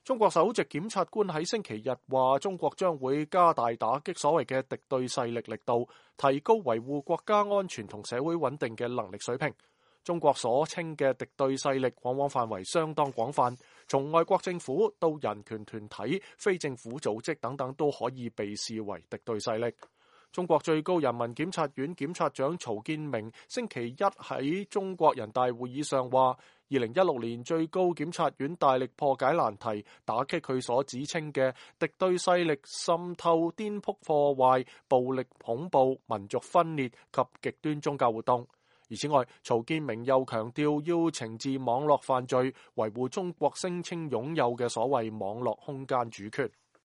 中國首席檢察官喺星期日話，中國將會加大打擊所謂嘅敵對勢力力度，提高維護國家安全同社會穩定嘅能力水平。中國所稱嘅敵對勢力往往範圍相當廣泛，從外國政府到人權團體、非政府組織等等都可以被視為敵對勢力。中國最高人民檢察院檢察長曹建明星期一喺中國人大會議上話，2016年最高檢察院大力破解難題，打擊佢所指稱嘅敵對勢力滲透、顛覆、破壞、暴力恐怖、民族分裂及極端宗教活動。而此外，曹建明又強調要懲治網絡犯罪，維護中國聲稱擁有嘅所謂網絡空間主權。